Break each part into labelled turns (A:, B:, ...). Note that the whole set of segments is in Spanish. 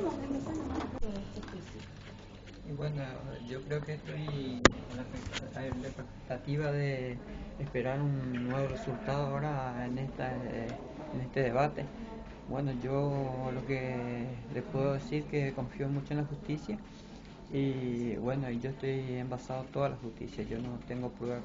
A: Y bueno, yo creo que estoy en la expectativa de esperar un nuevo resultado ahora en este debate. Bueno, yo lo que les puedo decir que confío mucho en la justicia y bueno, yo estoy envasado en toda la justicia. Yo no tengo prueba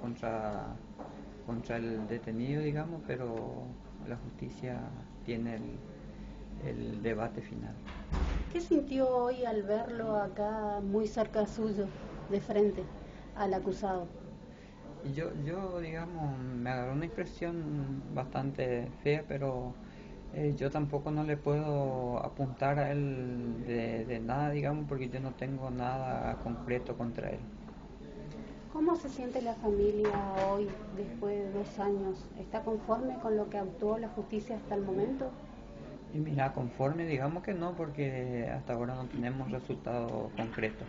A: contra el detenido, digamos, pero la justicia tiene el debate final.
B: ¿Qué sintió hoy al verlo acá muy cerca suyo, de frente al acusado?
A: Y yo, digamos, me agarró una impresión bastante fea, pero yo tampoco no le puedo apuntar a él de nada, digamos, porque yo no tengo nada concreto contra él.
B: ¿Cómo se siente la familia hoy, después de 2 años? ¿Está conforme con lo que actuó la justicia hasta el momento?
A: Y mira, conforme, digamos que no, porque hasta ahora no tenemos resultados concretos.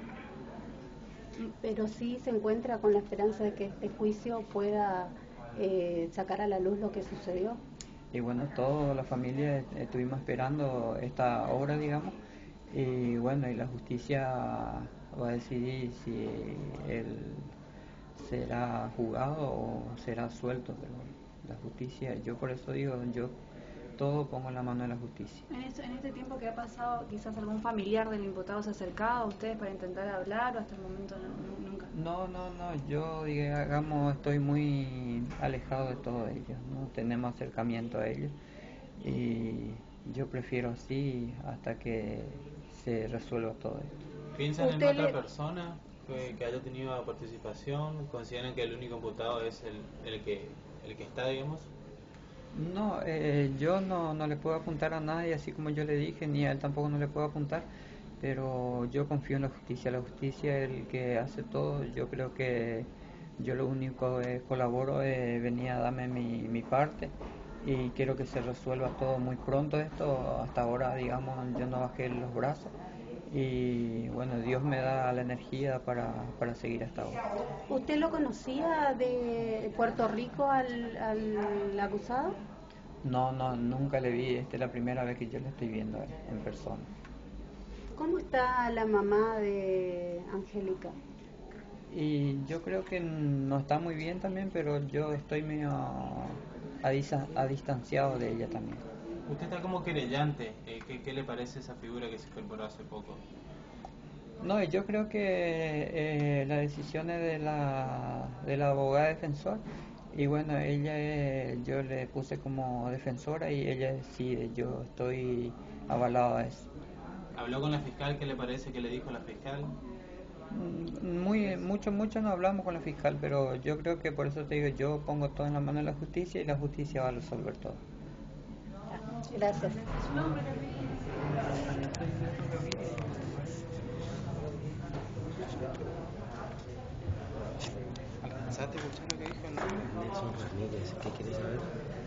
B: Pero sí se encuentra con la esperanza de que este juicio pueda sacar a la luz lo que sucedió.
A: Y bueno, toda la familia estuvimos esperando esta hora, digamos, y bueno, y la justicia va a decidir si él será juzgado o será suelto, pero la justicia, yo por eso digo, yo todo pongo en la mano de la justicia.
C: En este tiempo que ha pasado, quizás algún familiar del imputado se ha acercado a ustedes para intentar hablar o hasta el momento nunca.
A: No, yo digamos estoy muy alejado de todo ello, no tenemos acercamiento a ellos y yo prefiero así hasta que se resuelva todo esto.
D: ¿Piensan en otra persona que haya tenido participación? ¿Consideran que el único imputado es el que está, digamos?
A: No, yo no le puedo apuntar a nadie, así como yo le dije, ni a él tampoco no le puedo apuntar, pero yo confío en la justicia es el que hace todo. Yo creo que yo lo único que colaboro es venir a darme mi parte y quiero que se resuelva todo muy pronto esto. Hasta ahora, digamos, yo no bajé los brazos y bueno, Dios me da la energía para seguir hasta ahora.
B: ¿Usted lo conocía de Puerto Rico al acusado?
A: No, nunca le vi, esta es la primera vez que yo le estoy viendo en persona.
B: ¿Cómo está la mamá de Angélica?
A: Y yo creo que no está muy bien también, pero yo estoy medio distanciado de ella también.
D: Usted está como querellante, ¿qué le parece esa figura que se incorporó hace poco?
A: No, yo creo que la decisión es de la abogada defensor y bueno, yo le puse como defensora y ella decide, yo estoy avalado a eso.
D: ¿Habló con la fiscal? ¿Qué le parece que le dijo la fiscal?
A: Mucho no hablamos con la fiscal, pero yo creo que por eso te digo, yo pongo todo en la mano de la justicia y la justicia va a resolver todo.
B: Gracias.
D: ¿Alcanzaste a escuchar lo que dijo?
E: Nelson Ramírez, ¿qué quieres saber?